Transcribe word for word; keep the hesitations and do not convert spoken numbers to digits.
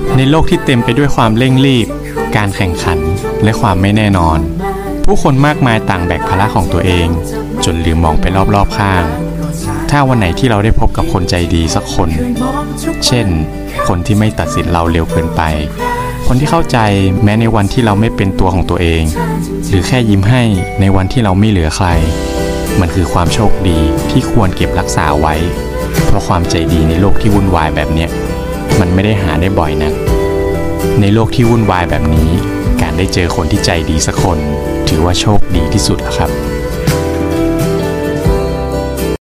ในโลกที่เต็มไปด้วยความเร่งรีบการแข่งขันและความไม่แน่นอนผู้คนมากมายต่างแบกภาระของตัวเองจนลืมมองไปรอบๆข้างถ้าวันไหนที่เราได้พบกับคนใจดีสักคนเช่นคนที่ไม่ตัดสินเราเร็วเกินไปคนที่เข้าใจแม้ในวันที่เราไม่เป็นตัวของตัวเองหรือแค่ยิ้มให้ในวันที่เราไม่เหลือใครมันคือความโชคดีที่ควรเก็บรักษาไว้เพราะความใจดีในโลกที่วุ่นวายแบบเนี้ยมันไม่ได้หาได้บ่อยนักในโลกที่วุ่นวายแบบนี้การได้เจอคนที่ใจดีสักคนถือว่าโชคดีที่สุดแล้วครับ